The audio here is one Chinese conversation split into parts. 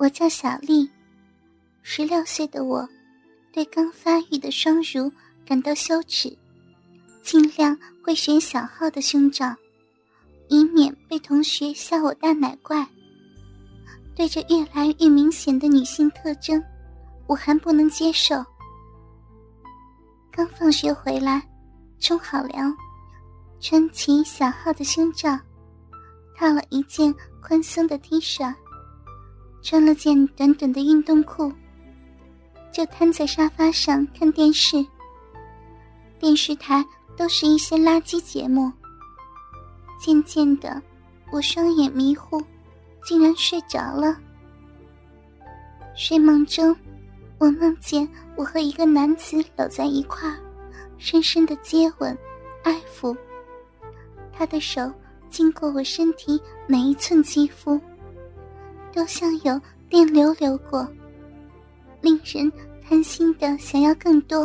我叫小丽，16岁的我对刚发育的双乳感到羞耻，尽量会选小号的胸罩，以免被同学笑我大奶怪。对着越来越明显的女性特征，我还不能接受。刚放学回来，冲好凉，穿起小号的胸罩，套了一件宽松的 T 恤，穿了件短短的运动裤，就瘫在沙发上看电视。电视台都是一些垃圾节目。渐渐的，我双眼迷糊，竟然睡着了。睡梦中，我梦见我和一个男子搂在一块儿，深深的接吻、爱抚。他的手经过我身体每一寸肌肤，都像有电流流过，令人贪心的想要更多。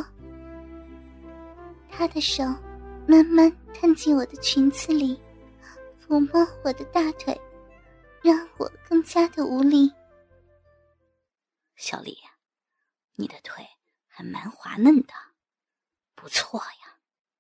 他的手慢慢探进我的裙子里，抚摸我的大腿，让我更加的无力。 小丽，你的腿还蛮滑嫩的，不错呀。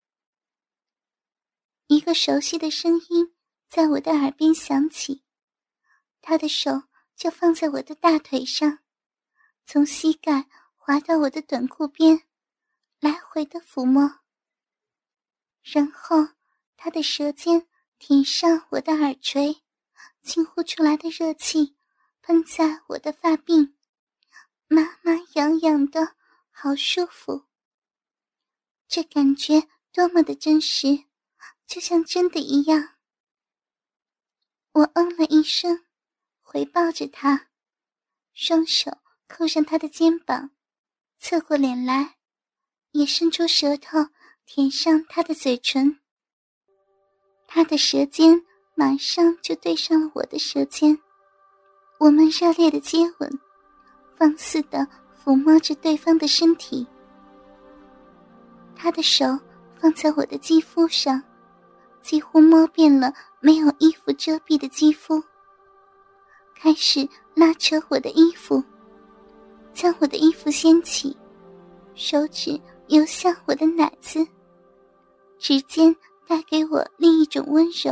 一个熟悉的声音在我的耳边响起，他的手就放在我的大腿上，从膝盖滑到我的短裤边，来回的抚摸。然后他的舌尖舔上我的耳垂，轻呼出来的热气喷在我的发鬓，麻麻痒痒的，好舒服。这感觉多么的真实，就像真的一样。我嗯了一声，回抱着他，双手扣上他的肩膀，侧过脸来，也伸出舌头舔上他的嘴唇。他的舌尖马上就对上了我的舌尖，我们热烈的接吻，放肆地抚摸着对方的身体。他的手放在我的肌肤上，几乎摸遍了没有衣服遮蔽的肌肤，开始拉扯我的衣服，将我的衣服掀起，手指游向我的奶子，指尖带给我另一种温柔。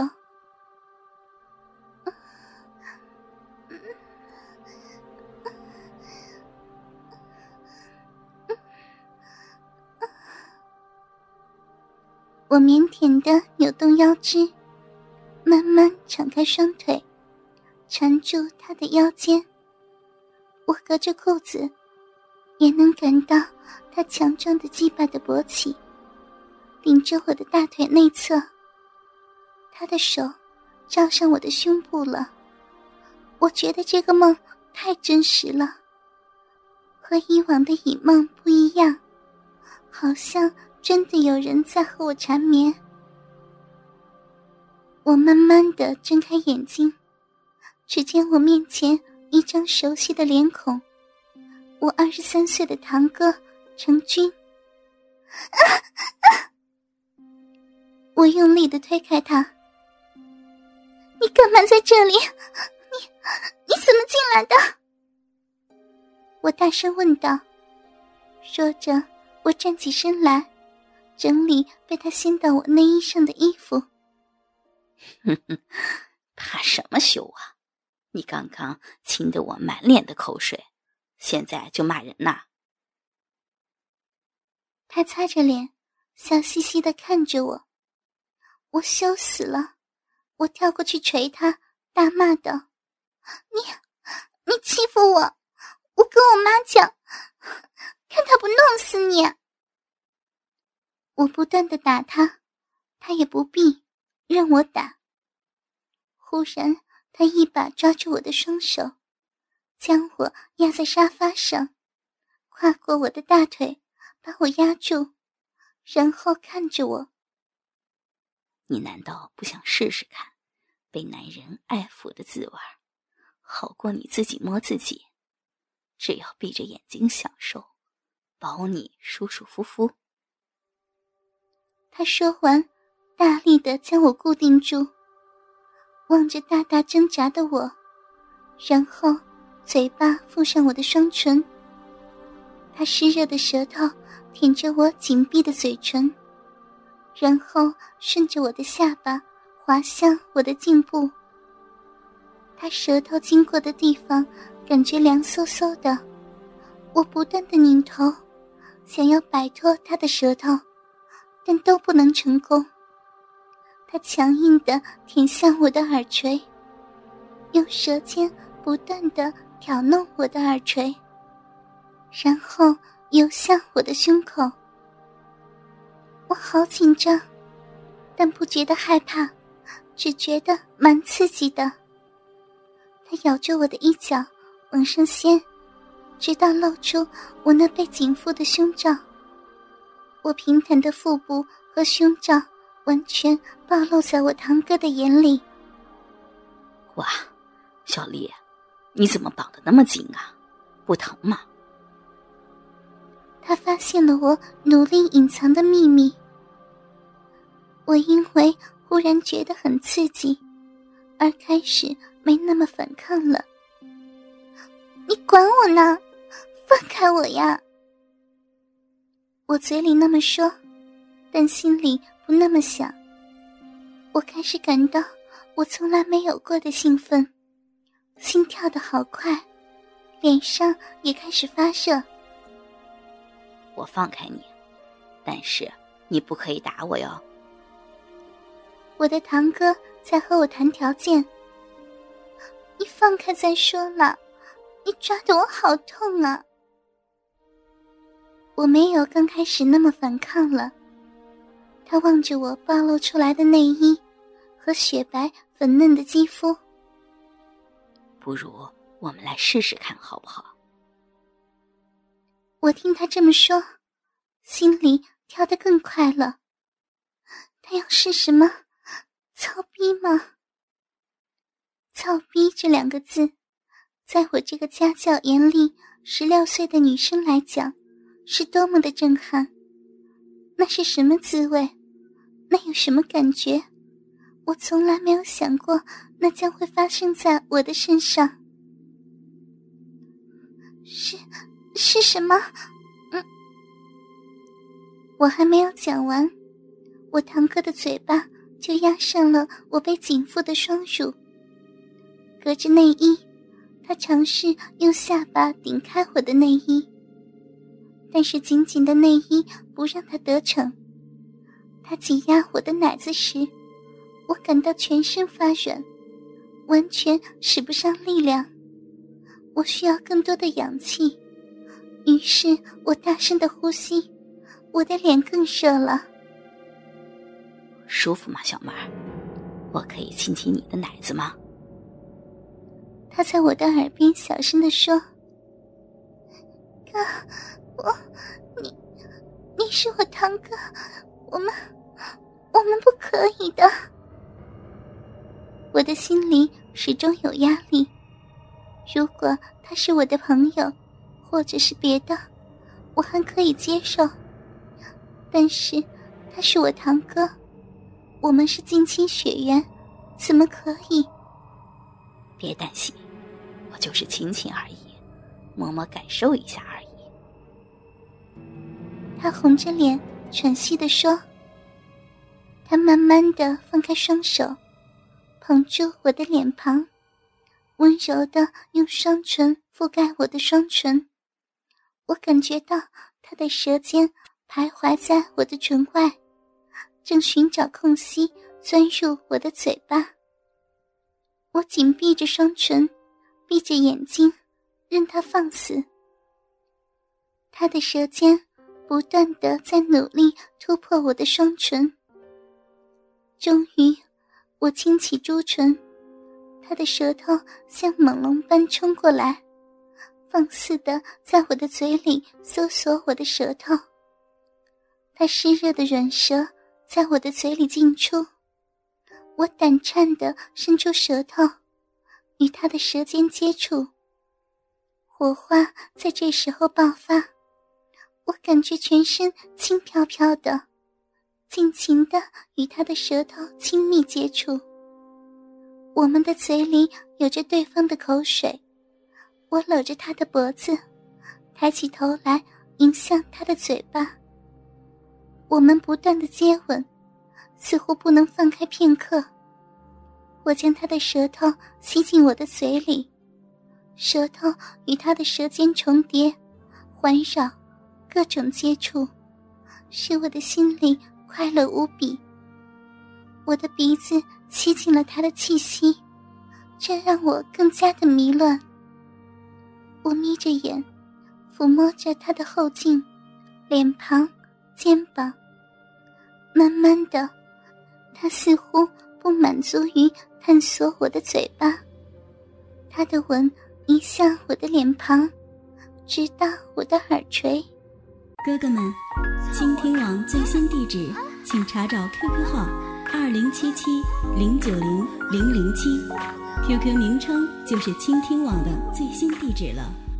我腼腆地扭动腰肢，慢慢敞开双腿，缠住他的腰间。我隔着裤子也能感到他强壮的鸡巴的勃起，顶着我的大腿内侧。他的手罩上我的胸部了。我觉得这个梦太真实了，和以往的以梦不一样，好像真的有人在和我缠绵。我慢慢地睁开眼睛，只见我面前一张熟悉的脸孔，我23岁的堂哥成军。我用力地推开他。你干嘛在这里？你怎么进来的？我大声问道。说着，我站起身来，整理被他掀到我内衣上的衣服。 怕什么羞啊？你刚刚亲得我满脸的口水，现在就骂人呐？ 他擦着脸，笑嘻嘻地看着我。我羞死了，我跳过去捶他，大骂道：你欺负我！我跟我妈讲，看她不弄死你！我不断地打他，他也不避，任我打。忽然他一把抓住我的双手，将我压在沙发上，跨过我的大腿，把我压住，然后看着我。 你难道不想试试看被男人爱抚的滋味，好过你自己摸自己？只要闭着眼睛享受，保你舒舒服服。 他说完，大力地将我固定住，望着大大挣扎的我，然后嘴巴附上我的双唇。他湿热的舌头舔着我紧闭的嘴唇，然后顺着我的下巴滑向我的颈部。他舌头经过的地方感觉凉飕飕的，我不断地拧头，想要摆脱他的舌头，但都不能成功。他强硬地舔向我的耳垂，用舌尖不断地挑弄我的耳垂，然后游向我的胸口。我好紧张，但不觉得害怕，只觉得蛮刺激的。他咬着我的衣角往上掀，直到露出我那被紧缚的胸罩。我平坦的腹部和胸罩完全暴露在我堂哥的眼里。 哇，小丽，你怎么绑得那么紧啊？不疼吗？ 他发现了我努力隐藏的秘密。我因为忽然觉得很刺激，而开始没那么反抗了。你管我呢？放开我呀！我嘴里那么说，但心里不那么想。我开始感到我从来没有过的兴奋，心跳得好快，脸上也开始发热。 我放开你，但是你不可以打我哟。 我的堂哥在和我谈条件。你放开再说了，你抓得我好痛啊！我没有刚开始那么反抗了。他望着我暴露出来的内衣和雪白粉嫩的肌肤。 不如我们来试试看好不好？ 我听他这么说，心里跳得更快了。他要试什么？操逼吗？操逼这两个字，在我这个家教严厉16岁的女生来讲，是多么的震撼。那是什么滋味？那有什么感觉？我从来没有想过那将会发生在我的身上。是什么？我还没有讲完，我堂哥的嘴巴就压上了我被紧缚的双乳。隔着内衣，他尝试用下巴顶开我的内衣，但是紧紧的内衣不让他得逞。他挤压我的奶子时，我感到全身发软，完全使不上力量。我需要更多的氧气，于是我大声的呼吸，我的脸更热了。 舒服吗，小妹儿？我可以亲亲你的奶子吗？ 他在我的耳边小声地说：哥，你是我堂哥，我们不可以的。我的心里始终有压力，如果他是我的朋友或者是别的，我还可以接受，但是他是我堂哥，我们是近亲血缘，怎么可以？ 别担心，我就是亲亲而已，摸摸感受一下而已。 他红着脸喘息地说。他慢慢地放开双手，捧住我的脸庞，温柔地用双唇覆盖我的双唇。我感觉到他的舌尖徘徊在我的唇外，正寻找空隙钻入我的嘴巴。我紧闭着双唇，闭着眼睛，任他放肆。他的舌尖不断地在努力突破我的双唇。终于，我轻启朱唇，他的舌头像猛龙般冲过来，放肆地在我的嘴里搜索我的舌头。他湿热的软舌在我的嘴里进出，我胆颤地伸出舌头，与他的舌尖接触。火花在这时候爆发，我感觉全身轻飘飘的，尽情地与他的舌头亲密接触。我们的嘴里有着对方的口水， 我搂着他的脖子，抬起头来迎向他的嘴巴。我们不断的接吻，似乎不能放开片刻。我将他的舌头吸进我的嘴里，舌头与他的舌尖重叠，环绕，各种接触，使我的心里快乐无比。我的鼻子吸进了他的气息，这让我更加的迷乱。我眯着眼，抚摸着他的后颈、脸庞、肩膀。慢慢的，他似乎不满足于探索我的嘴巴，他的吻移向我的脸庞，直到我的耳垂。 哥哥们，倾听网最新地址请查找 QQ 号2077090007，QQ 名称就是倾听网的最新地址了。